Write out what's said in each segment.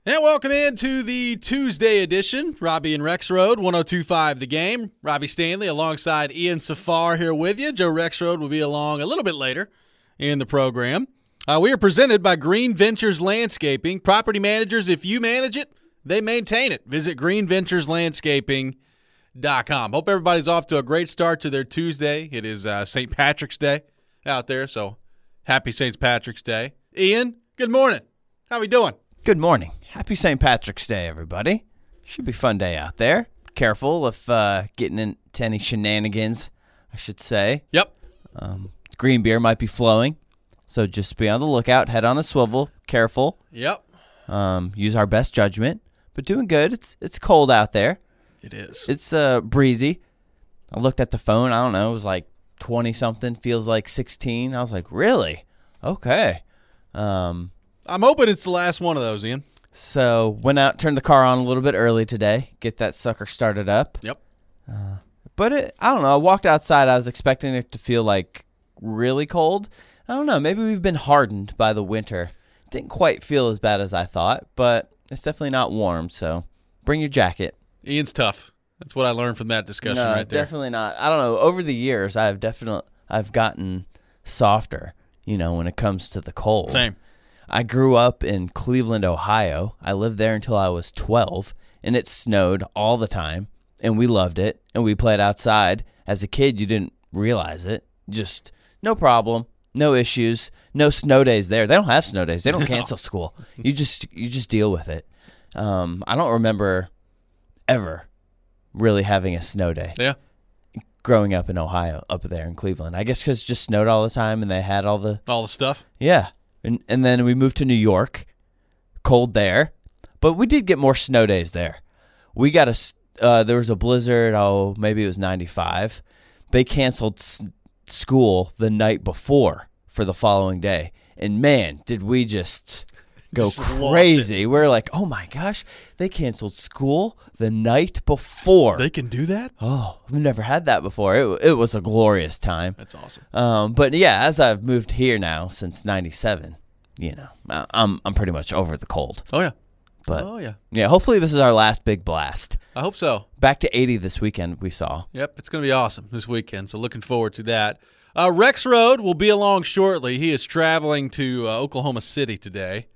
And welcome into the Tuesday edition, Robbie and Rex Road, 102.5 The Game. Robbie Stanley alongside Ian Safar here with you. Joe Rexroad will be along a little bit later in the program. We are presented by Green Ventures Landscaping. Property managers, if you manage it, they maintain it. Visit greenventureslandscaping.com. Hope everybody's off to a great start to their Tuesday. It is St. Patrick's Day out there, so happy St. Patrick's Day. Ian, good morning. How we doing? Good morning. Happy St. Patrick's Day, everybody. Should be a fun day out there. Careful if getting into any shenanigans, I should say. Yep. Green beer might be flowing, so just be on the lookout. Head on a swivel. Careful. Yep. Use our best judgment. But doing good. It's cold out there. It is. It's breezy. I looked at the phone. I don't know. It was like 20-something. Feels like 16. I was like, really? Okay. I'm hoping it's the last one of those, Ian. So went out, turned the car on a little bit early today, get that sucker started up. Yep. But I don't know. I walked outside. I was expecting it to feel like really cold. I don't know. Maybe we've been hardened by the winter. Didn't quite feel as bad as I thought, but it's definitely not warm. So bring your jacket. Ian's tough. That's what I learned from that discussion right there. Definitely not. I don't know. Over the years, I've gotten softer, when it comes to the cold. Same. I grew up in Cleveland, Ohio. I lived there until I was 12, and it snowed all the time, and we loved it, and we played outside. As a kid, you didn't realize it. Just no problem, no issues, no snow days there. They don't have snow days. They don't cancel school. You just deal with it. I don't remember ever really having a snow day. Yeah. Growing up in Ohio, up there in Cleveland. I guess because it just snowed all the time, and they had all the stuff. Yeah. And then we moved to New York, cold there, but we did get more snow days there. We got there was a blizzard, maybe it was 95. They canceled school the night before for the following day. And man, did we just go crazy. We're like, oh my gosh, they canceled school the night before. They can do that? Oh, we've never had that before. It was a glorious time. That's awesome. But yeah, as I've moved here now since '97, I'm pretty much over the cold. Oh yeah. But yeah, hopefully this is our last big blast. I hope so. Back to 80 this weekend, we saw. Yep, it's going to be awesome this weekend, so looking forward to that. Rex Road will be along shortly. He is traveling to Oklahoma City today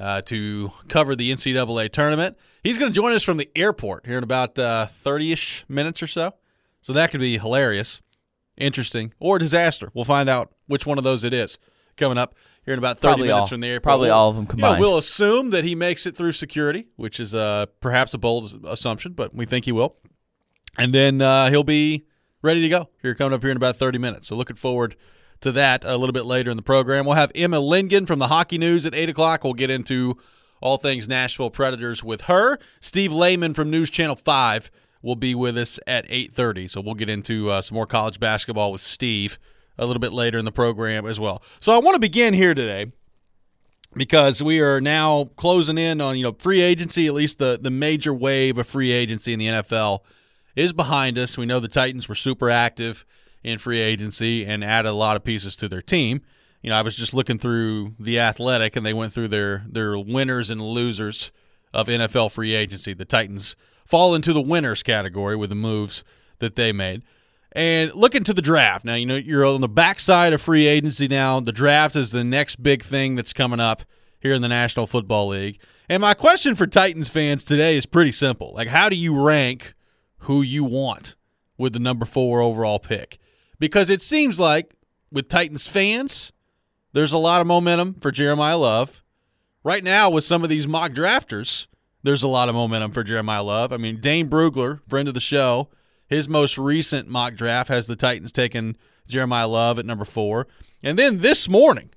to cover the NCAA tournament. He's going to join us from the airport here in about 30-ish minutes or so. So that could be hilarious, interesting, or disaster. We'll find out which one of those it is coming up here in about 30 minutes from the airport. Probably all of them combined. We'll assume that he makes it through security, which is perhaps a bold assumption, but we think he will. And then he'll be ready to go coming up here in about 30 minutes. So looking forward to that a little bit later in the program. We'll have Emma Lingen from the Hockey News at 8 o'clock. We'll get into all things Nashville Predators with her. Steve Lehman from News Channel 5 will be with us at 8:30. So we'll get into some more college basketball with Steve a little bit later in the program as well. So I want to begin here today because we are now closing in on free agency, at least the major wave of free agency in the NFL is behind us. We know the Titans were super active in free agency and added a lot of pieces to their team. I was just looking through The Athletic, and they went through their winners and losers of NFL free agency. The Titans fall into the winners category with the moves that they made. And looking to the draft. Now, you're on the backside of free agency now. The draft is the next big thing that's coming up here in the National Football League. And my question for Titans fans today is pretty simple. How do you rank who you want with the number 4 overall pick? Because it seems like with Titans fans, there's a lot of momentum for Jeremiah Love. Right now, with some of these mock drafters, there's a lot of momentum for Jeremiah Love. I mean, Dane Brugler, friend of the show, his most recent mock draft has the Titans taking Jeremiah Love at number 4. And then this morning,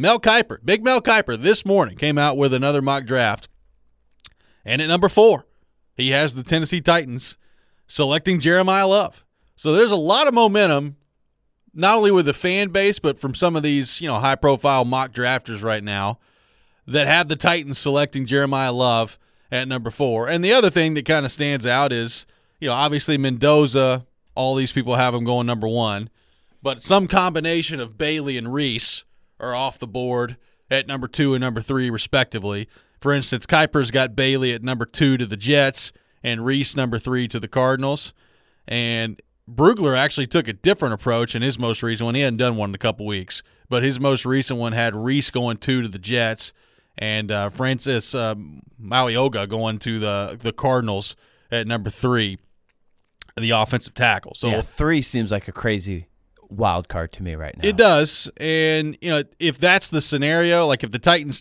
Big Mel Kiper, this morning came out with another mock draft. And at number 4, he has the Tennessee Titans selecting Jeremiah Love. So there's a lot of momentum, not only with the fan base, but from some of these, high-profile mock drafters right now that have the Titans selecting Jeremiah Love at number 4. And the other thing that kind of stands out is, obviously Mendoza, all these people have him going number 1, but some combination of Bailey and Reese are off the board at number 2 and number 3, respectively, For instance, Kuiper's got Bailey at number 2 to the Jets and Reese number 3 to the Cardinals. And Brugler actually took a different approach in his most recent one. He hadn't done one in a couple weeks, but his most recent one had Reese going 2 to the Jets and Francis Mauioga going to the Cardinals at number 3, the offensive tackle. So 3 seems like a crazy wild card to me right now. It does. And, if that's the scenario, like if the Titans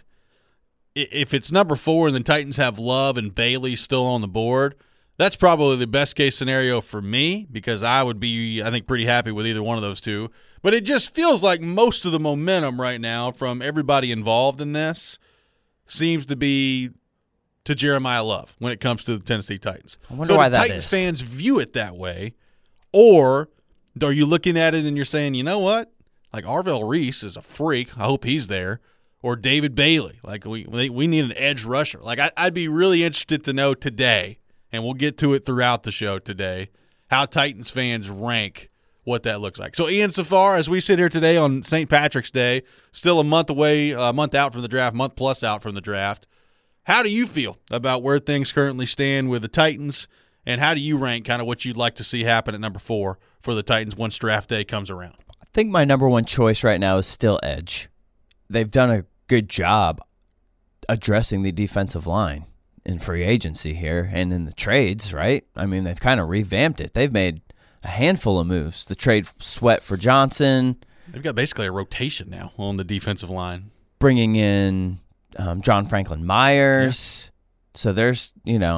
if it's number 4 and the Titans have Love and Bailey still on the board, that's probably the best case scenario for me because I would be, I think, pretty happy with either one of those two. But it just feels like most of the momentum right now from everybody involved in this seems to be to Jeremiah Love when it comes to the Tennessee Titans. I wonder why that is. Titans fans view it that way, or are you looking at it and you're saying, you know what? Like Arvell Reese is a freak. I hope he's there. Or David Bailey. Like we need an edge rusher. Like I'd be really interested to know today, and we'll get to it throughout the show today, how Titans fans rank what that looks like. So, Ian Safar, as we sit here today on St. Patrick's Day, still a month out from the draft, month plus out from the draft, how do you feel about where things currently stand with the Titans, and how do you rank kind of what you'd like to see happen at number 4 for the Titans once draft day comes around? I think my number 1 choice right now is still edge. They've done a good job addressing the defensive line in free agency here and in the trades, right? I mean, they've kind of revamped it. They've made a handful of moves. The trade Sweat for Johnson. They've got basically a rotation now on the defensive line. Bringing in John Franklin Myers. Yeah. So there's,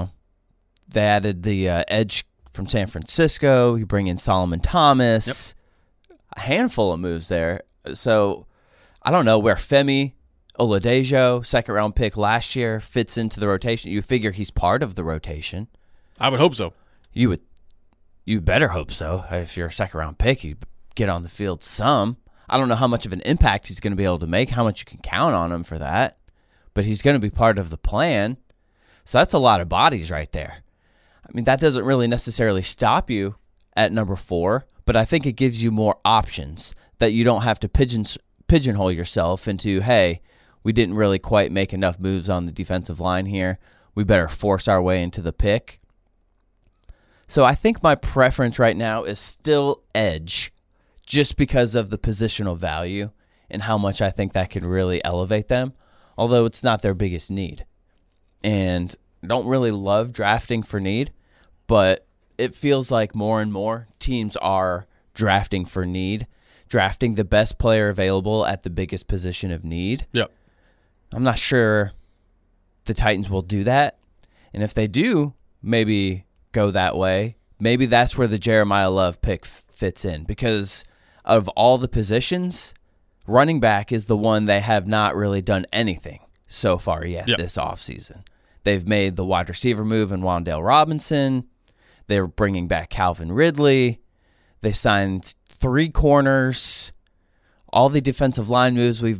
they added the edge from San Francisco. You bring in Solomon Thomas. Yep. A handful of moves there. So I don't know where Femi Oladejo, second-round pick last year, fits into the rotation. You figure he's part of the rotation. I would hope so. You better hope so. If you're a second-round pick, you get on the field some. I don't know how much of an impact he's going to be able to make, how much you can count on him for that, but he's going to be part of the plan. So that's a lot of bodies right there. I mean, that doesn't really necessarily stop you at number 4, but I think it gives you more options that you don't have to pigeonhole yourself into, hey, we didn't really quite make enough moves on the defensive line here. We better force our way into the pick. So I think my preference right now is still edge just because of the positional value and how much I think that can really elevate them, although it's not their biggest need. And I don't really love drafting for need, but it feels like more and more teams are drafting for need, drafting the best player available at the biggest position of need. Yep. I'm not sure the Titans will do that. And if they do, maybe go that way. Maybe that's where the Jeremiah Love pick fits in. Because of all the positions, running back is the one they have not really done anything so far yet this offseason. They've made the wide receiver move in Wan'Dale Robinson. They're bringing back Calvin Ridley. They signed 3 corners. All the defensive line moves we've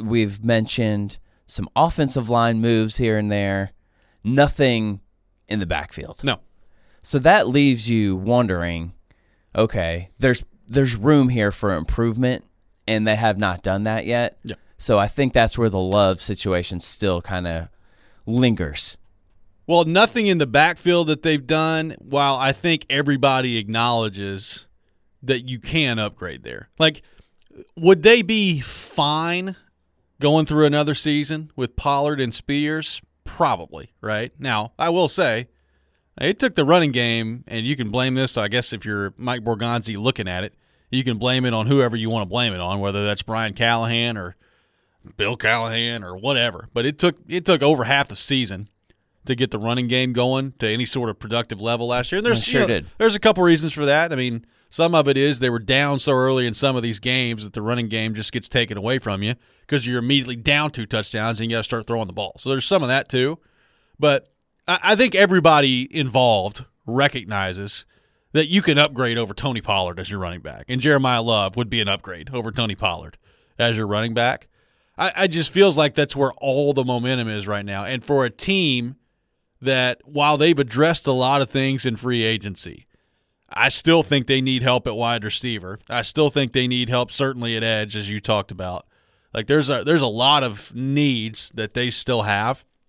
mentioned. Some offensive line moves here and there. Nothing in the backfield. No. So that leaves you wondering, okay, there's room here for improvement, and they have not done that yet. Yeah. So I think that's where the Love situation still kind of lingers. Well, nothing in the backfield that they've done, while I think everybody acknowledges that you can upgrade there. Like, would they be fine going through another season with Pollard and Spears? Probably, right? Now, I will say, it took the running game, and you can blame this, I guess, if you're Mike Borgonzi looking at it. You can blame it on whoever you want to blame it on, whether that's Brian Callahan or Bill Callahan or whatever. But it took over half the season to get the running game going to any sort of productive level last year. And there's a couple reasons for that. I mean, some of it is they were down so early in some of these games that the running game just gets taken away from you because you're immediately down 2 touchdowns and you got to start throwing the ball. So there's some of that too. But I think everybody involved recognizes that you can upgrade over Tony Pollard as your running back. And Jeremiah Love would be an upgrade over Tony Pollard as your running back. I just feels like that's where all the momentum is right now. And for a team that, while they've addressed a lot of things in free agency, I still think they need help at wide receiver. I still think they need help certainly at edge, as you talked about. Like there's a lot of needs that they still have.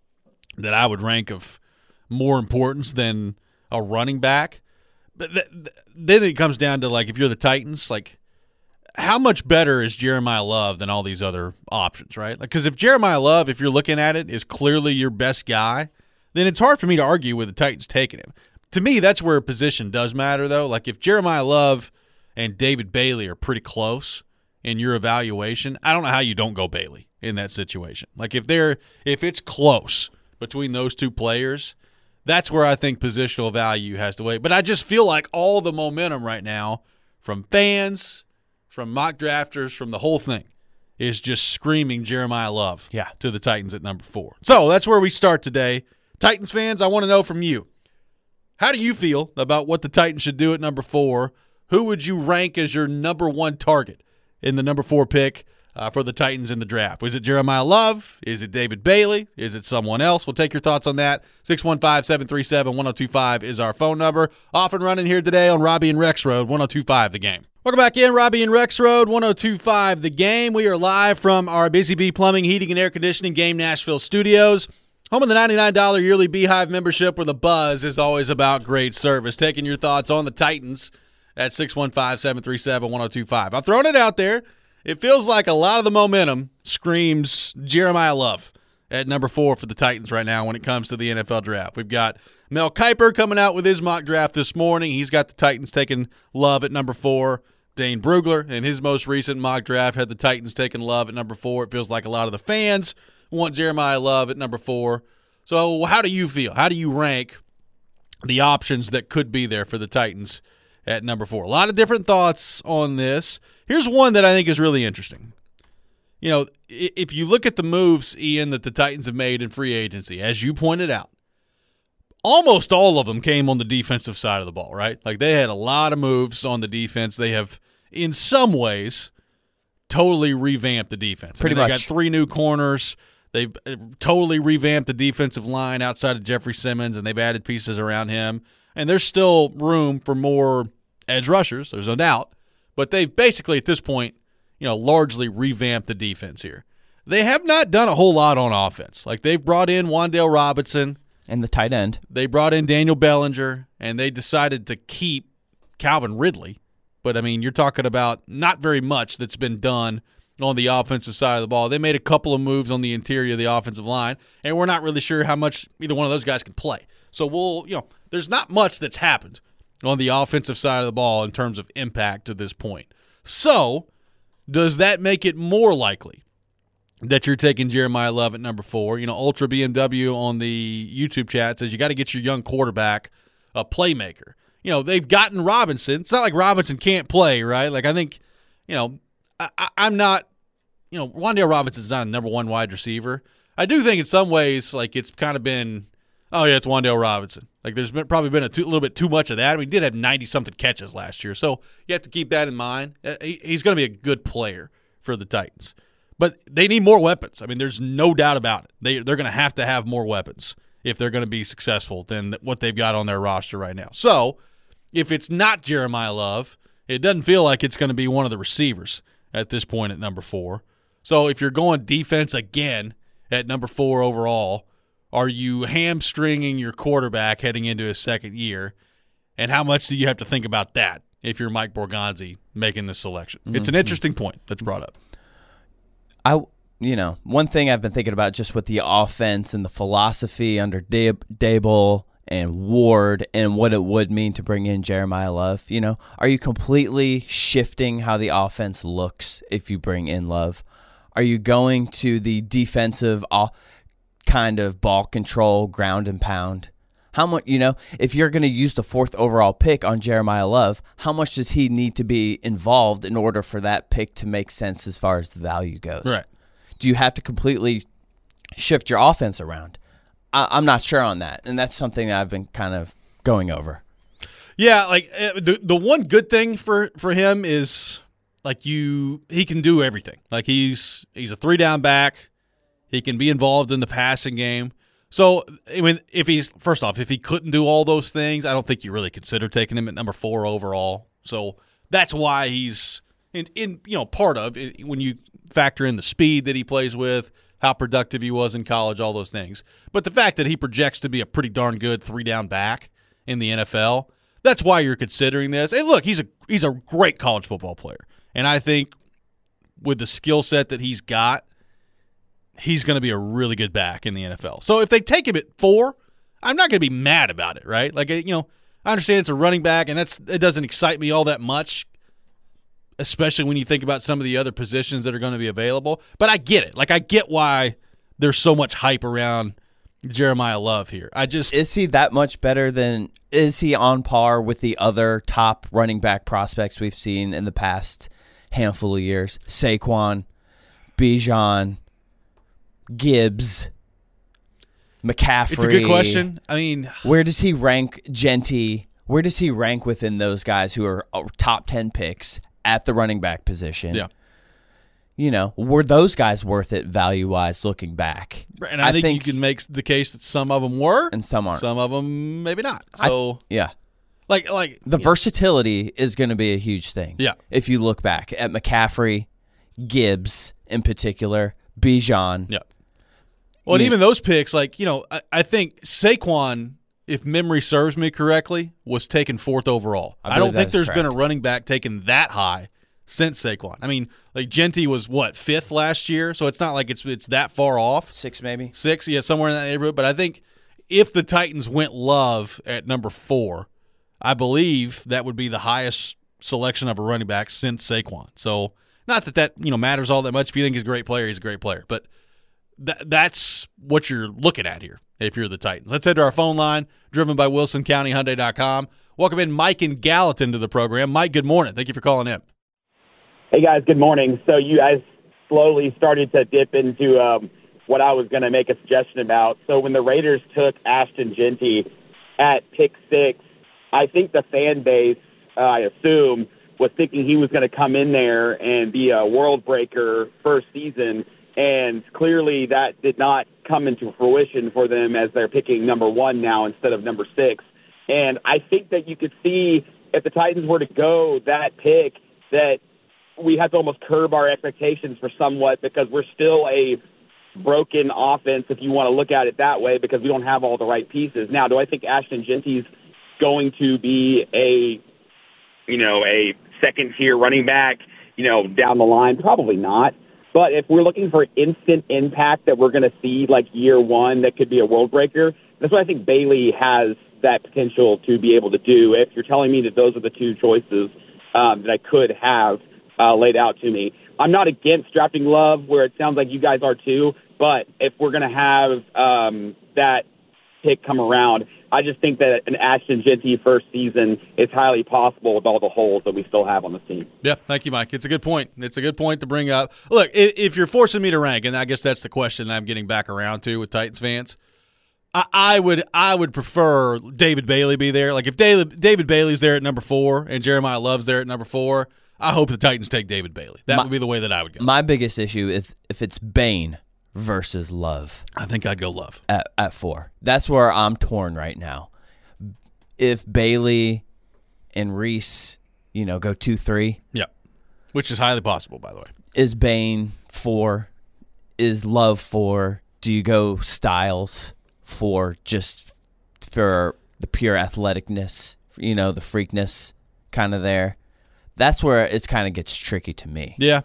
that I would rank of more importance than a running back. But then it comes down to, like, if you're the Titans, like, how much better is Jeremiah Love than all these other options, right? Because if Jeremiah Love, if you're looking at it, is clearly your best guy, then it's hard for me to argue with the Titans taking him. To me, that's where position does matter, though. Like, if Jeremiah Love and David Bailey are pretty close in your evaluation, I don't know how you don't go Bailey in that situation. Like, if it's close between those two players, that's where I think positional value has to weigh. But I just feel like all the momentum right now from fans, from mock drafters, from the whole thing, is just screaming Jeremiah Love to the Titans at number 4. So that's where we start today. Titans fans, I want to know from you. How do you feel about what the Titans should do at number 4? Who would you rank as your number 1 target in the number 4 pick for the Titans in the draft? Was it Jeremiah Love? Is it David Bailey? Is it someone else? We'll take your thoughts on that. 615-737-1025 is our phone number. Off and running here today on Robbie and Rex Road, 1025 The Game. Welcome back in, Robbie and Rex Road, 1025 The Game. We are live from our Busy Bee Plumbing, Heating, and Air Conditioning Game Nashville studios. Home of the $99 yearly Beehive membership, where the buzz is always about great service. Taking your thoughts on the Titans at 615-737-1025. I'm throwing it out there. It feels like a lot of the momentum screams Jeremiah Love at number 4 for the Titans right now when it comes to the NFL draft. We've got Mel Kiper coming out with his mock draft this morning. He's got the Titans taking Love at number 4. Dane Brugler, in his most recent mock draft, had the Titans taking Love at number 4. It feels like a lot of the fans want Jeremiah Love at number 4. So how do you feel? How do you rank the options that could be there for the Titans at number 4? A lot of different thoughts on this. Here's one that I think is really interesting. You know, if you look at the moves, Ian, that the Titans have made in free agency, as you pointed out, almost all of them came on the defensive side of the ball, right? Like, they had a lot of moves on the defense. They have, in some ways, totally revamped the defense. Pretty much. They got 3 new corners. They've totally revamped the defensive line outside of Jeffrey Simmons, and they've added pieces around him. And there's still room for more edge rushers, there's no doubt. But they've basically, at this point, largely revamped the defense here. They have not done a whole lot on offense. Like, they've brought in Wan'Dale Robinson. And the tight end. They brought in Daniel Bellinger, and they decided to keep Calvin Ridley. But, I mean, you're talking about not very much that's been done on the offensive side of the ball. They made a couple of moves on the interior of the offensive line, and we're not really sure how much either one of those guys can play. So there's not much that's happened on the offensive side of the ball in terms of impact to this point. So, does that make it more likely that you're taking Jeremiah Love at number 4? Ultra BMW on the YouTube chat says you got to get your young quarterback a playmaker. They've gotten Robinson. It's not like Robinson can't play, right? Like, I think, I'm not, Wan'Dale Robinson's not a number 1 wide receiver. I do think in some ways, like, it's kind of been, oh, yeah, it's Wan'Dale Robinson. Like, there's probably been a little bit too much of that. I mean, he did have 90-something catches last year, so you have to keep that in mind. He's going to be a good player for the Titans. But they need more weapons. I mean, there's no doubt about it. They're going to have more weapons if they're going to be successful than what they've got on their roster right now. So, if it's not Jeremiah Love, it doesn't feel like it's going to be one of the receivers at this point at number 4. So, if you're going defense again at number 4 overall, are you hamstringing your quarterback heading into his second year? And how much do you have to think about that if you're Mike Borgonzi making this selection? Mm-hmm. It's an interesting point that's brought up. One thing I've been thinking about just with the offense and the philosophy under Dable and Ward and what it would mean to bring in Jeremiah Love, are you completely shifting how the offense looks if you bring in Love? Are you going to the defensive kind of ball control, ground and pound? How much, if you're going to use the 4th overall pick on Jeremiah Love, how much does he need to be involved in order for that pick to make sense as far as the value goes? Right. Do you have to completely shift your offense around? I'm not sure on that, and that's something that I've been kind of going over. Yeah, like the one good thing for him is like he can do everything. Like he's a 3-down back. He can be involved in the passing game. So, I mean, if he couldn't do all those things, I don't think you really consider taking him at number 4 overall. So that's why he's in part of when you factor in the speed that he plays with, how productive he was in college, all those things. But the fact that he projects to be a pretty darn good 3-down back in the NFL, that's why you're considering this. And look, he's a great college football player. And I think with the skill set that he's got, he's going to be a really good back in the NFL. So if they take him at 4, I'm not going to be mad about it, right? Like, I understand it's a running back, and it doesn't excite me all that much, especially when you think about some of the other positions that are going to be available. But I get it. Like, I get why there's so much hype around Jeremiah Love here. Is he that much better than – is he on par with the other top running back prospects we've seen in the past handful of years? Saquon, Bijan, Gibbs, McCaffrey. It's a good question. I mean, where does he rank Genty? Where does he rank within those guys who are top 10 picks at the running back position? Yeah. Were those guys worth it value-wise looking back? And I think you can make the case that some of them were. And some aren't. Some of them maybe not. So yeah. Like the versatility is going to be a huge thing. Yeah. If you look back at McCaffrey, Gibbs in particular, Bijan. Yeah. Well, and even those picks, I think Saquon, if memory serves me correctly, was taken 4th overall. I don't think there's been a running back taken that high since Saquon. I mean, like Genty was 5th last year, so it's not like it's that far off. 6 maybe. 6, yeah, somewhere in that neighborhood. But I think if the Titans went Love at number 4, I believe that would be the highest selection of a running back since Saquon. So not that matters all that much. If you think he's a great player, he's a great player. But that's what you're looking at here if you're the Titans. Let's head to our phone line, driven by WilsonCountyHyundai.com. Welcome in Mike and Gallatin to the program. Mike, good morning. Thank you for calling in. Hey, guys, good morning. So you guys slowly started to dip into what I was going to make a suggestion about. So when the Raiders took Ashton Genty at pick 6, I think the fan base, I assume, was thinking he was going to come in there and be a world breaker first season, and clearly that did not come into fruition for them as they're picking number 1 now instead of number 6. And I think that you could see if the Titans were to go that pick that we have to almost curb our expectations for somewhat because we're still a broken offense if you want to look at it that way because we don't have all the right pieces. Now, do I think Ashton Genty's going to be a second-tier running back, down the line? Probably not. But if we're looking for instant impact that we're going to see like year 1 that could be a world breaker, that's what I think Bailey has that potential to be able to do. If you're telling me that those are the 2 choices that I could have laid out to me. I'm not against drafting Love where it sounds like you guys are too, but if we're going to have that pick come around, I just think that an Ashton Genty first season is highly possible with all the holes that we still have on the team. Yeah, thank you, Mike. It's a good point. It's a good point to bring up. Look, if you're forcing me to rank, and I guess that's the question that I'm getting back around to with Titans fans, I would prefer David Bailey be there. Like if David Bailey's there at number 4 and Jeremiah Love's there at number 4, I hope the Titans take David Bailey. That would be the way that I would go. My biggest issue is if it's Bain versus Love. I think I'd go Love. At 4. That's where I'm torn right now. If Bailey and Reese, go 2-3. Yeah. Which is highly possible, by the way. Is Bain 4? Is Love 4? Do you go Styles 4 just for the pure athleticness, the freakness kind of there? That's where it kind of gets tricky to me. Yeah.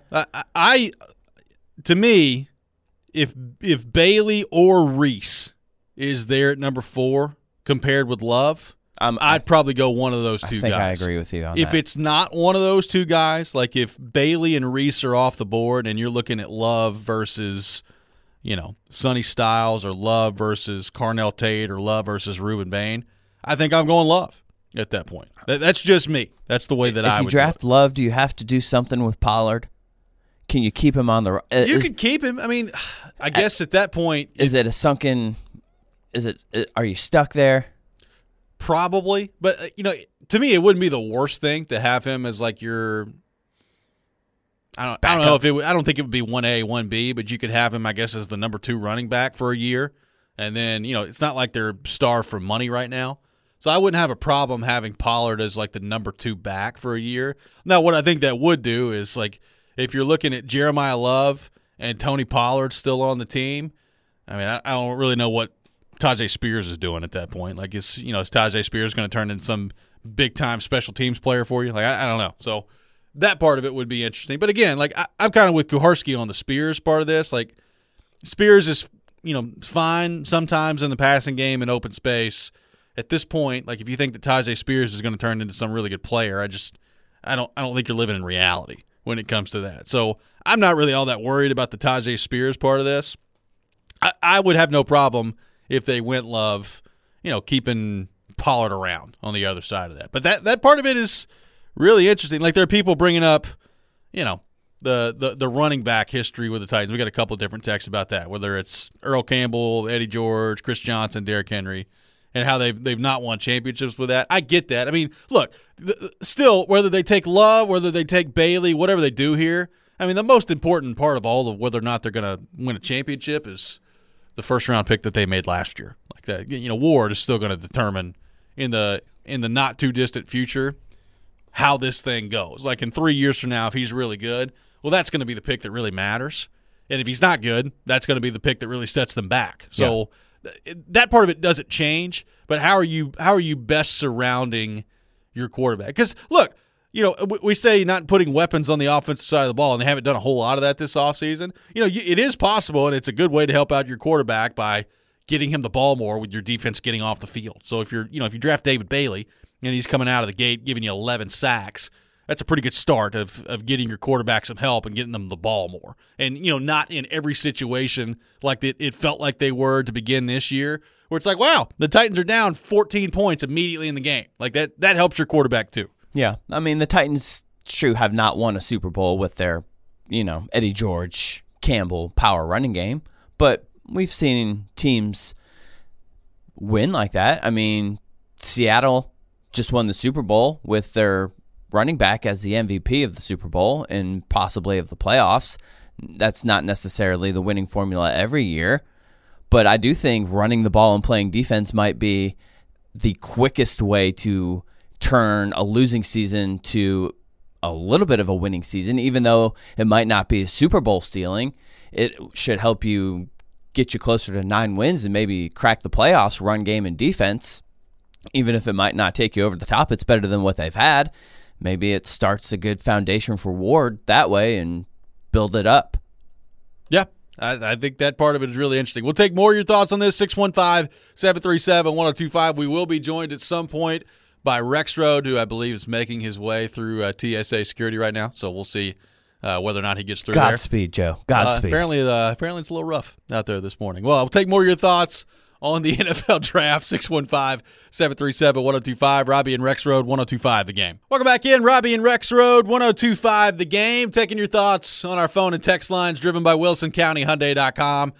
To me, if Bailey or Reese is there at number 4 compared with Love, I'd probably go one of those 2 guys. I agree with you on that. If it's not one of those 2 guys, like if Bailey and Reese are off the board and you're looking at Love versus, Sonny Styles or Love versus Carnell Tate or Love versus Ruben Bain, I think I'm going Love at that point. That's just me. That's the way that I would do it. If you draft Love, do you have to do something with Pollard? Can you keep him on the – You can keep him. I mean, I guess at that point – Is it a sunken – are you stuck there? Probably. But, to me, it wouldn't be the worst thing to have him as like your – I don't know if it would – I don't think it would be 1A, 1B, but you could have him, I guess, as the number 2 running back for a year. And then, it's not like they're starved for money right now. So I wouldn't have a problem having Pollard as like the number 2 back for a year. Now, what I think that would do is like if you're looking at Jeremiah Love and Tony Pollard's still on the team, I mean, I don't really know what Tyjae Spears is doing at that point. Like, is Tyjae Spears going to turn into some big-time special teams player for you? Like, I don't know. So that part of it would be interesting. But again, like, I'm kind of with Kuharsky on the Spears part of this. Like, Spears is, fine sometimes in the passing game and open space. At this point, like, if you think that Tyjae Spears is going to turn into some really good player, I don't think you're living in reality when it comes to that. So I'm not really all that worried about the Tyjae Spears part of this. I would have no problem if they went Love, keeping Pollard around on the other side of that. But that part of it is really interesting. Like, there are people bringing up, the running back history with the Titans. We got a couple of different texts about that, whether it's Earl Campbell, Eddie George, Chris Johnson, Derrick Henry, and how they've not won championships with that. I get that. I mean, look, still, whether they take Love, whether they take Bailey, whatever they do here, I mean, the most important part of all of whether or not they're going to win a championship is the first-round pick that they made last year. Like that, Ward is still going to determine in the not-too-distant future how this thing goes. Like, in 3 years from now, if he's really good, well, that's going to be the pick that really matters. And if he's not good, that's going to be the pick that really sets them back. So that part of it doesn't change. But how are you best surrounding your quarterback? Because, look, we say not putting weapons on the offensive side of the ball, and they haven't done a whole lot of that this offseason. It is possible, and it's a good way to help out your quarterback by getting him the ball more with your defense getting off the field. So if you draft David Bailey and he's coming out of the gate giving you 11 sacks, that's a pretty good start of getting your quarterback some help and getting them the ball more. And, not in every situation like it felt like they were to begin this year, where it's like, wow, the Titans are down 14 points immediately in the game. Like, that helps your quarterback too. Yeah. I mean, the Titans, true, have not won a Super Bowl with their, Eddie George, Campbell power running game, but we've seen teams win like that. I mean, Seattle just won the Super Bowl with their running back as the MVP of the Super Bowl and possibly of the playoffs. That's not necessarily the winning formula every year, but I do think running the ball and playing defense might be the quickest way to turn a losing season to a little bit of a winning season. Even though it might not be a Super Bowl stealing, it should help you get you closer to 9 wins and maybe crack the playoffs, run game and defense. Even if it might not take you over the top, it's better than what they've had. Maybe it starts a good foundation for Ward that way and build it up. Yeah, I think that part of it is really interesting. We'll take more of your thoughts on this, 615-737-1025. We will be joined at some point by Rexroad, who I believe is making his way through TSA security right now. So we'll see whether or not he gets through Godspeed, Joe. Godspeed. Apparently it's a little rough out there this morning. Well, we'll take more of your thoughts on the NFL Draft, 615-737-1025. Robbie and Rexroad, 1025 The Game. Welcome back in. Robbie and Rexroad, 1025 The Game. Taking your thoughts on our phone and text lines driven by WilsonCountyHyundai.com,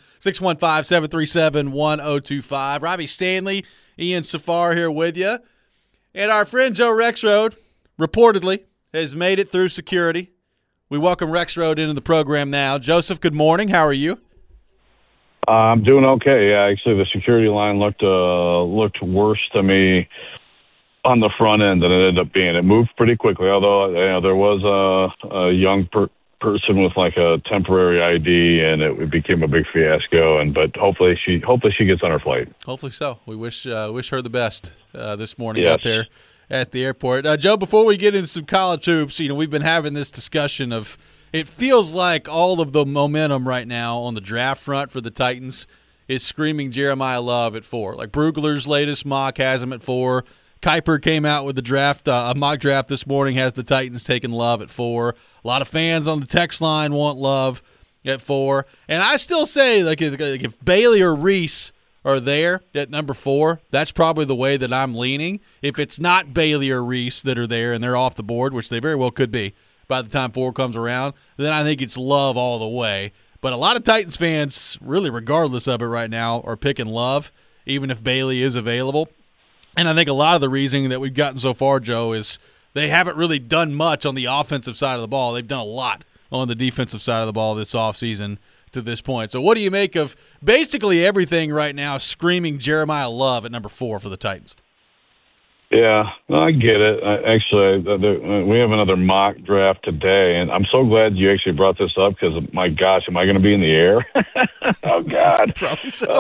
615-737-1025. Robbie Stanley, Ian Safar here with you. And our friend Joe Rexroad, reportedly, has made it through security. We welcome Rexroad into the program now. Joseph, good morning. How are you? I'm doing okay. Yeah, actually, the security line looked worse to me on the front end than it ended up being. It moved pretty quickly, although there was a young person with like a temporary ID, and it became a big fiasco. But hopefully she gets on her flight. Hopefully so. We wish her the best this morning Yes. out there at the airport. Joe, before we get into some college hoops, we've been having this discussion of. It feels like all of the momentum right now on the draft front for the Titans is screaming Jeremiah Love at 4. Like Brugler's latest mock has him at 4. Kuiper came out with the draft, a mock draft this morning, has the Titans taking Love at 4. A lot of fans on the text line want Love at 4. And I still say, like if Bailey or Reese are there at number 4, that's probably the way that I'm leaning. If it's not Bailey or Reese that are there and they're off the board, which they very well could be, by the time 4 comes around, then I think it's Love all the way. But a lot of Titans fans, really regardless of it right now, are picking Love, even if Bailey is available. And I think a lot of the reasoning that we've gotten so far, Joe, is they haven't really done much on the offensive side of the ball. They've done a lot on the defensive side of the ball this offseason to this point. So what do you make of basically everything right now screaming Jeremiah Love at number 4 for the Titans? Yeah, no, I get it. We have another mock draft today, and I'm so glad you actually brought this up because, my gosh, am I going to be in the air? Oh, God. Probably so.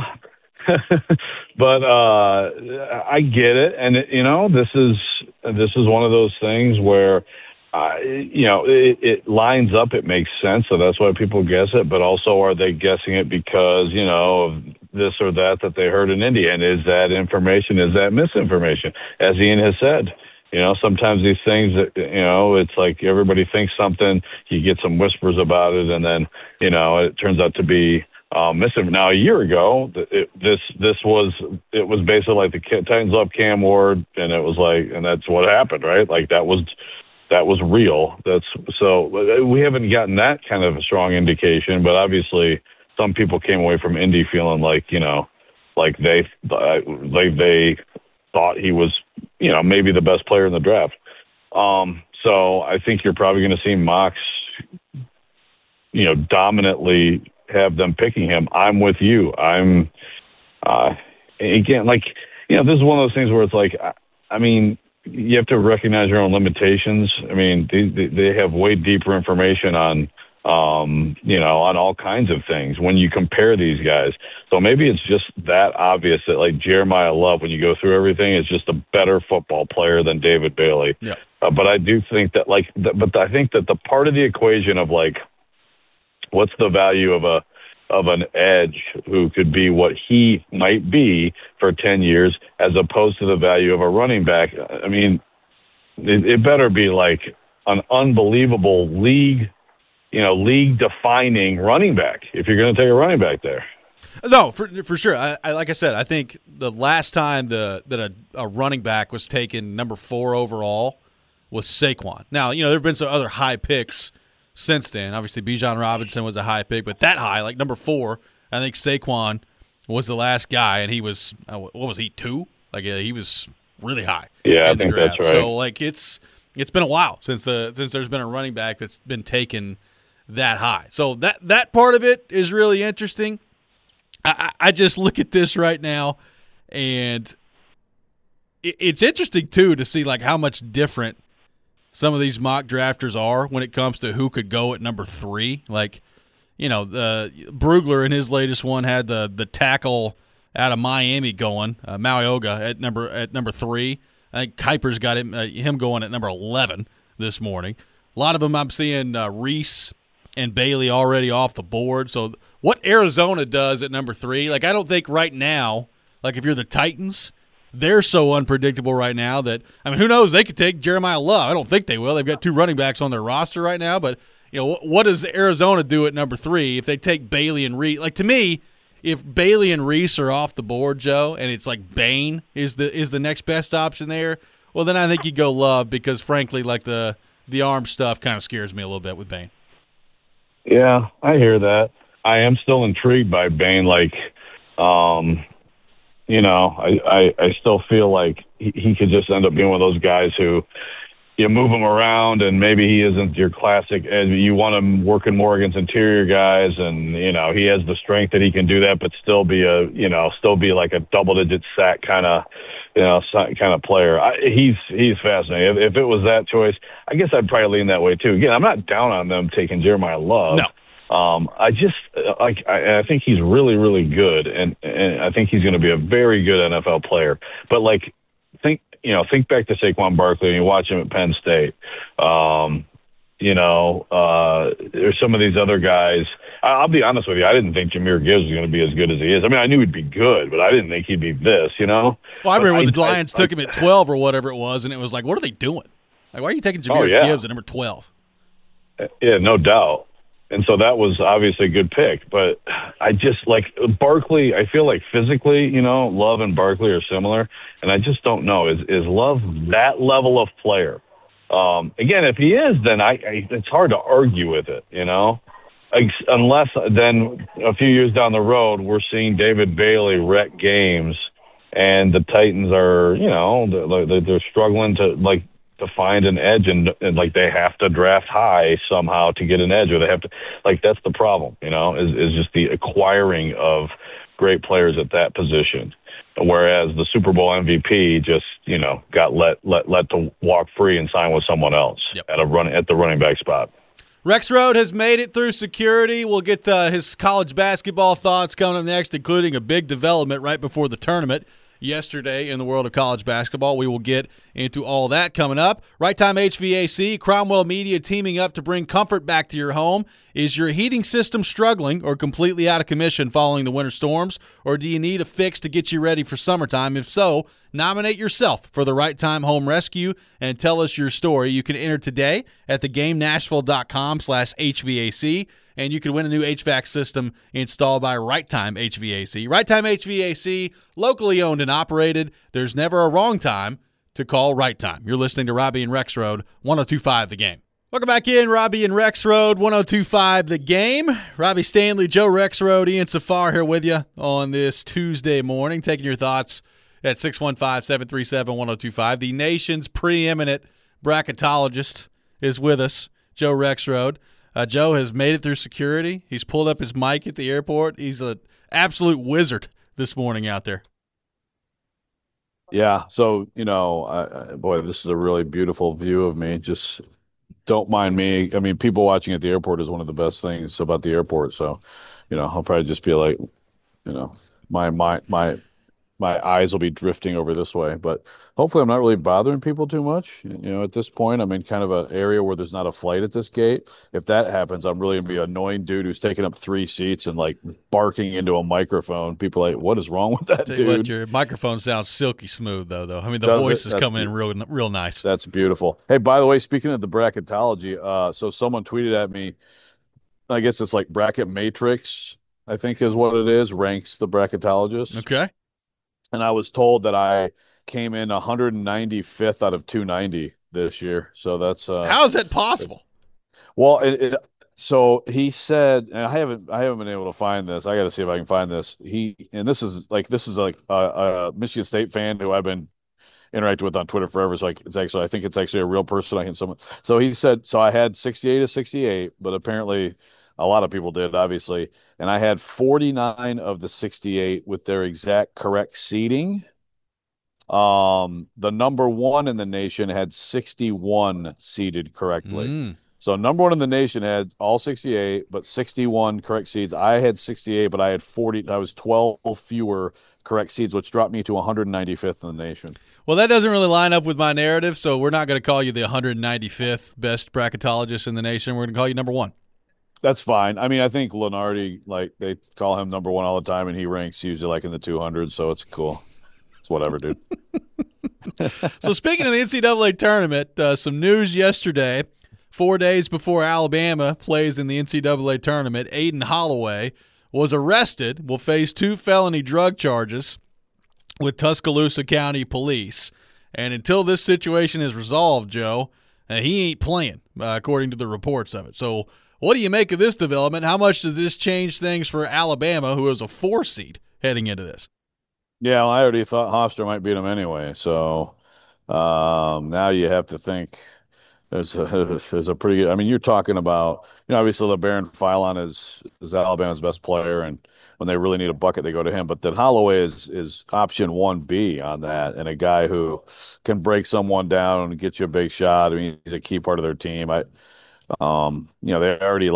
But I get it, and this is one of those things where it lines up, it makes sense, so that's why people guess it. But also, are they guessing it because of this or that they heard in Indy? And is that information? Is that misinformation? As Ian has said, sometimes these things, it's like everybody thinks something, you get some whispers about it, and then it turns out to be missing. Now, a year ago, it was basically like the Titans love Cam Ward, and it was like, and that's what happened, right? Like that was real. So we haven't gotten that kind of a strong indication, but obviously some people came away from Indy feeling like like they thought he was maybe the best player in the draft. So I think you're probably going to see mocks dominantly have them picking him. I'm with you. I'm again, like, this is one of those things where it's like, I mean, you have to recognize your own limitations. I mean, they have way deeper information on all kinds of things when you compare these guys. So maybe it's just that obvious that, like, Jeremiah Love, when you go through everything, is just a better football player than David Bailey. Yeah. But I do think that, but I think that the part of the equation of, like, what's the value of an edge who could be what he might be for 10 years as opposed to the value of a running back. I mean, it better be like an unbelievable league-defining running back if you're going to take a running back there. No, for sure. I like I said, I think the last time that a running back was taken number 4 overall was Saquon. Now, there have been some other high picks since then. Obviously, Bijan Robinson was a high pick, but that high, like number 4, I think Saquon was the last guy, and he was, what was he, 2? Like, he was really high. Yeah, I in the think draft. that's right. So, like, it's been a while since there's been a running back that's been taken that high. So that part of it is really interesting. I just look at this right now, and it's interesting too to see like how much different some of these mock drafters are when it comes to who could go at number 3. Like, Brugler in his latest one had the tackle out of Miami going, Maioga at number 3. I think Kuiper's got him going at number 11 this morning. A lot of them I'm seeing Reese and Bailey already off the board. So what Arizona does at number 3, like I don't think right now, like if you're the Titans, they're so unpredictable right now that, I mean, who knows? They could take Jeremiah Love. I don't think they will. They've got 2 running backs on their roster right now. But, what does Arizona do at number 3 if they take Bailey and Reese? Like, to me, if Bailey and Reese are off the board, Joe, and it's like Bain is the next best option there, well, then I think you go Love because, frankly, like the arm stuff kind of scares me a little bit with Bain. Yeah, I hear that. I am still intrigued by Bain. Like, I still feel like he could just end up being one of those guys who you move him around and maybe he isn't your classic edge. You want him working more against interior guys, and he has the strength that he can do that, but still be like a double-digit sack kind of player. He's fascinating. If it was that choice, I guess I'd probably lean that way too. Again, I'm not down on them taking Jeremiah Love. No. I think he's really, really good, and I think he's going to be a very good NFL player. But like, think back to Saquon Barkley and you watch him at Penn State. There's some of these other guys. I'll be honest with you, I didn't think Jahmyr Gibbs was going to be as good as he is. I mean, I knew he'd be good, but I didn't think he'd be this. Well, I remember when the Lions took him at 12 or whatever it was, and it was like, what are they doing? Like, why are you taking Jahmyr Gibbs at number 12? Yeah, no doubt. And so that was obviously a good pick. But I just like Barkley, I feel like physically, Love and Barkley are similar. And I just don't know. Is Love that level of player? Again, if he is, then it's hard to argue with it, unless then a few years down the road, we're seeing David Bailey wreck games and the Titans are, they're struggling to find an edge and like they have to draft high somehow to get an edge, or they have to, like, that's the problem, is just the acquiring of great players at that position. whereas the Super Bowl MVP just, got let to walk free and sign with someone else at the running back spot. Rexrode has made it through security. We'll get his college basketball thoughts coming up next, including a big development right before the tournament yesterday in the world of college basketball. We will get into all that coming up. Right Time HVAC, Cromwell Media teaming up to bring comfort back to your home. Is your heating system struggling or completely out of commission following the winter storms? Or do you need a fix to get you ready for summertime? If so, nominate yourself for the Right Time Home Rescue and tell us your story. You can enter today at thegamenashville.com/HVAC, and you can win a new HVAC system installed by Right Time HVAC. Right Time HVAC, locally owned and operated. There's never a wrong time to call Right Time. You're listening to Robbie and Rexrode, 102.5 The Game. Welcome back in, Robbie and Rexrode, 102.5 The Game. Robbie Stanley, Joe Rexrode, Ian Safar here with you on this Tuesday morning, taking your thoughts at 615-737-1025. The nation's preeminent bracketologist is with us, Joe Rexrode. Joe has made it through security. He's pulled up his mic at the airport. He's an absolute wizard this morning out there. Yeah, so, boy, this is a really beautiful view of me. Just don't mind me. I mean, people watching at the airport is one of the best things about the airport. So, I'll probably just be like, my eyes will be drifting over this way, but hopefully I'm not really bothering people too much. At this point, I'm in kind of an area where there's not a flight at this gate. If that happens, I'm really gonna be an annoying dude who's taking up 3 seats and like barking into a microphone. People are like, what is wrong with that dude? What, your microphone sounds silky smooth though. I mean, the voice is coming in real nice. That's beautiful. Hey, by the way, speaking of the bracketology, so someone tweeted at me, I guess it's like Bracket Matrix, I think is what it is, ranks the bracketologists. Okay. And I was told that I came in 195th out of 290 this year. So that's how is that possible? Well, so he said, and I haven't been able to find this. I got to see if I can find this. This is like a Michigan State fan who I've been interacting with on Twitter forever. So I think it's actually a real person. So he said, so I had 68 to 68, but apparently a lot of people did, obviously. And I had 49 of the 68 with their exact correct seeding. The number one in the nation had 61 seeded correctly. So number one in the nation had all 68, but 61 correct seeds. I had 68, but I had 40. I was 12 fewer correct seeds, which dropped me to 195th in the nation. Well, that doesn't really line up with my narrative, so we're not going to call you the 195th best bracketologist in the nation. We're going to call you number one. That's fine. I mean, I think Lenardi, they call him number one all the time, and he ranks usually in the 200s, so it's cool. It's whatever, dude. So speaking of the NCAA tournament, some news yesterday, 4 days before Alabama plays in the NCAA tournament, Aiden Holloway was arrested, will face 2 felony drug charges with Tuscaloosa County Police. And until this situation is resolved, Joe, he ain't playing, according to the reports of it. So what do you make of this development? How much does this change things for Alabama, who is a 4 seed heading into this? Yeah, well, I already thought Hofstra might beat him anyway. So now you have to think there's a pretty good – I mean, you're talking about obviously LeBaron Philon is Alabama's best player, and when they really need a bucket, they go to him. But then Holloway is option 1B on that, and a guy who can break someone down and get you a big shot. I mean, he's a key part of their team. They already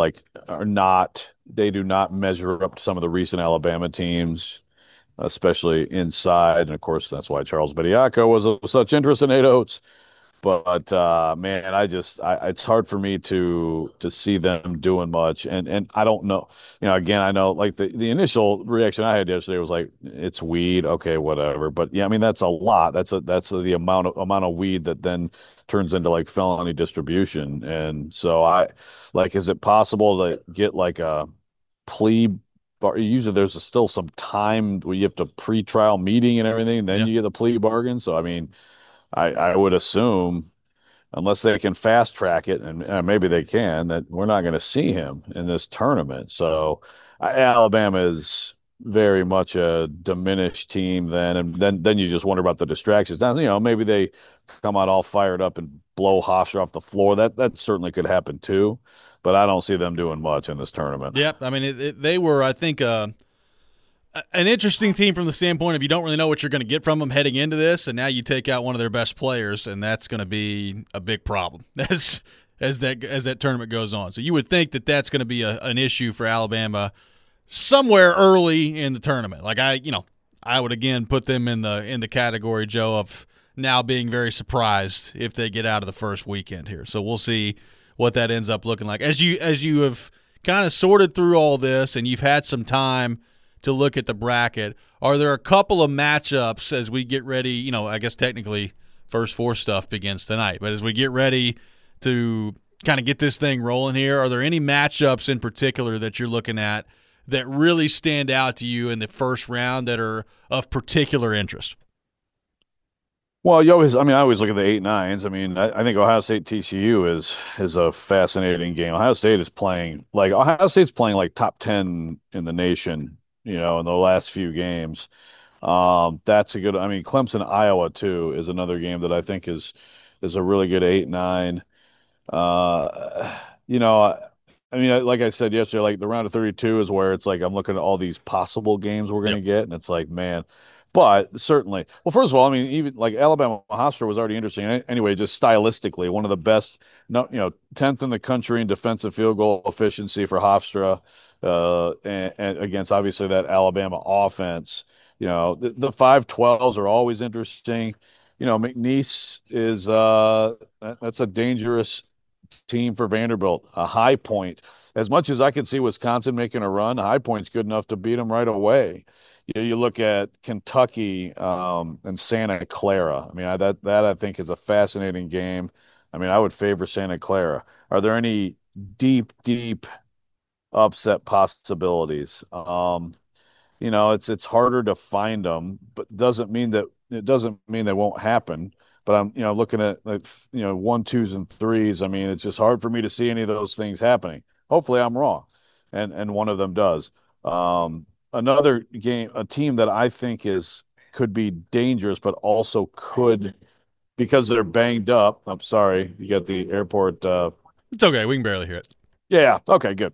they do not measure up to some of the recent Alabama teams, especially inside. And of course, that's why Charles Bediako was of such interest in Nate Oates. But man, it's hard for me to see them doing much. And I don't know, again, I know like the initial reaction I had yesterday was like, it's weed. Okay, whatever. But yeah, I mean, that's a lot. That's the amount of weed that then turns into like felony distribution. And so is it possible to get like a plea? Usually there's still some time where you have to pre-trial meeting and everything, and then you get the plea bargain. So, I mean, I would assume, unless they can fast track it, and maybe they can, that we're not going to see him in this tournament. So Alabama is very much a diminished team then, and then you just wonder about the distractions. Now, maybe they come out all fired up and blow Hofstra off the floor. That certainly could happen too, but I don't see them doing much in this tournament. Yep. I mean, they were, I think, an interesting team from the standpoint of you don't really know what you're going to get from them heading into this, and now you take out one of their best players, and that's going to be a big problem as that tournament goes on. So you would think that that's going to be an issue for Alabama somewhere early in the tournament. Like I would again put them in the category, Joe, of now being very surprised if they get out of the first weekend here. So we'll see what that ends up looking like as you have kind of sorted through all this and you've had some time to look at the bracket. Are there a couple of matchups as we get ready? I guess technically first four stuff begins tonight, but as we get ready to kind of get this thing rolling here, are there any matchups in particular that you're looking at that really stand out to you in the first round that are of particular interest? Well, I always look at the 8-9s. I think Ohio State TCU is a fascinating game. Ohio State's playing like top 10 in the nation, in the last few games. That's a good. Clemson Iowa too is another game that I think is a really good 8-9. Like I said yesterday, like the round of 32 is where it's like I'm looking at all these possible games we're going to get, and it's like, man. But certainly, well, first of all, even like Alabama Hofstra was already interesting anyway, just stylistically, one of the best, 10th in the country in defensive field goal efficiency for Hofstra, and against obviously that Alabama offense. The 5-12s are always interesting. McNeese is that's a dangerous team for Vanderbilt. A High Point, as much as I can see Wisconsin making a run, High Point's good enough to beat them right away. You look at Kentucky and Santa Clara. That I think is a fascinating game. I would favor Santa Clara. Are there any deep upset possibilities? It's harder to find them, but doesn't mean they won't happen. But I'm looking at 1, 2s, and 3s. It's just hard for me to see any of those things happening. Hopefully, I'm wrong, and one of them does. Another game, a team that I think could be dangerous, but also could, because they're banged up. I'm sorry, you got the airport. It's okay. We can barely hear it. Yeah. Okay. Good.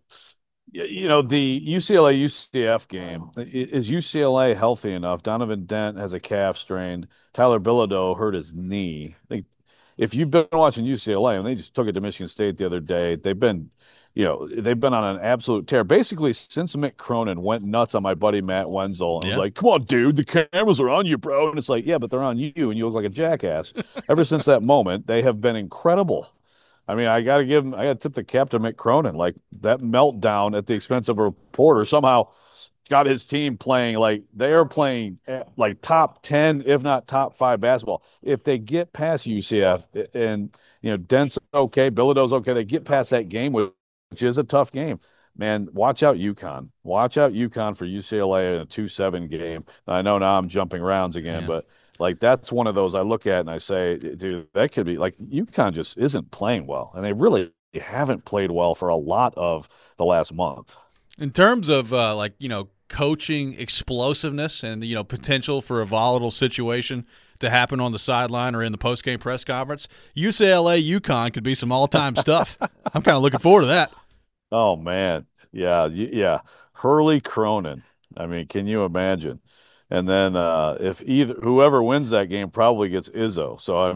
The UCLA UCF game, is UCLA healthy enough? Donovan Dent has a calf strain. Tyler Bilodeau hurt his knee. If you've been watching UCLA, and they just took it to Michigan State the other day, they've been on an absolute tear. Basically, since Mick Cronin went nuts on my buddy Matt Wenzel and was like, "Come on, dude, the cameras are on you, bro," and it's like, yeah, but they're on you, and you look like a jackass. Ever since that moment, they have been incredible. I got to tip the cap to Mick Cronin. Like, that meltdown at the expense of a reporter somehow got his team playing like they are playing like top 10, if not top 5 basketball. If they get past UCF and, Dent's okay, Bilodeau's okay, they get past that game, which is a tough game. Man, watch out UConn. Watch out UConn for UCLA in a 2-7 game. I know now I'm jumping rounds again, but like that's one of those I look at and I say, dude, that could be like UConn just isn't playing well. And they really haven't played well for a lot of the last month. In terms of coaching explosiveness and, potential for a volatile situation to happen on the sideline or in the post-game press conference, UCLA UConn could be some all-time stuff. I'm kind of looking forward to that. Oh, man. Yeah. Hurley Cronin. Can you imagine? And then if whoever wins that game probably gets Izzo. So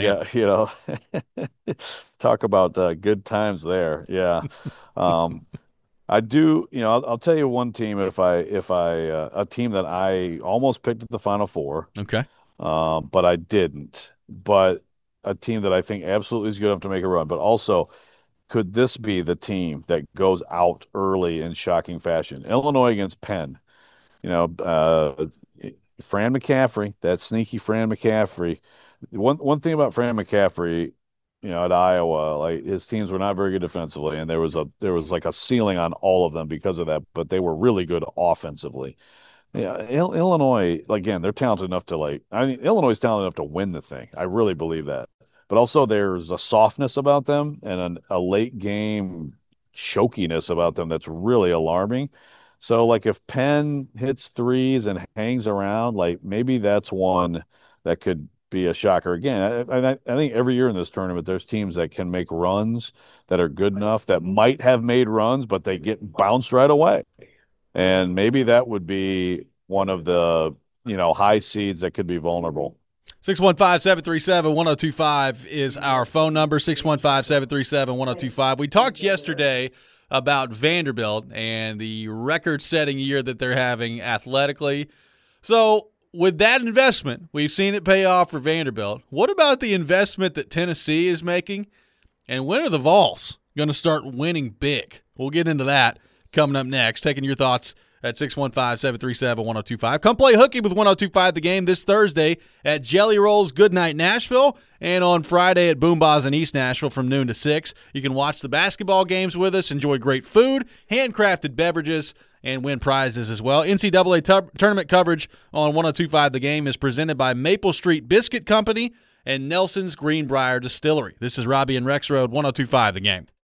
talk about good times there. Yeah. I do. I'll tell you one team a team that I almost picked at the Final Four. Okay. But I didn't. But a team that I think absolutely is good enough to make a run. But also, could this be the team that goes out early in shocking fashion? Illinois against Penn. Fran McCaffrey, that sneaky Fran McCaffrey. One thing about Fran McCaffrey, at Iowa, like his teams were not very good defensively, and there was like a ceiling on all of them because of that, but they were really good offensively. Yeah, Illinois, again, they're talented enough to Illinois is talented enough to win the thing. I really believe that. But also there's a softness about them and a late game chokiness about them that's really alarming. So, like, if Penn hits threes and hangs around, like, maybe that's one that could be a shocker. Again, I think every year in this tournament, there's teams that can make runs that are good enough that might have made runs, but they get bounced right away. And maybe that would be one of the, high seeds that could be vulnerable. 615-737-1025 is our phone number, 615-737-1025. We talked yesterday about Vanderbilt and the record-setting year that they're having athletically. So with that investment, we've seen it pay off for Vanderbilt. What about the investment that Tennessee is making? And when are the Vols going to start winning big? We'll get into that coming up next. Taking your thoughts at 615-737-1025. Come play hooky with 1025 The Game this Thursday at Jelly Rolls Goodnight Nashville and on Friday at Boomba's in East Nashville from noon to 6. You can watch the basketball games with us, enjoy great food, handcrafted beverages, and win prizes as well. NCAA tournament coverage on 1025 The Game is presented by Maple Street Biscuit Company and Nelson's Greenbrier Distillery. This is Robbie and Rex Road, 1025 The Game.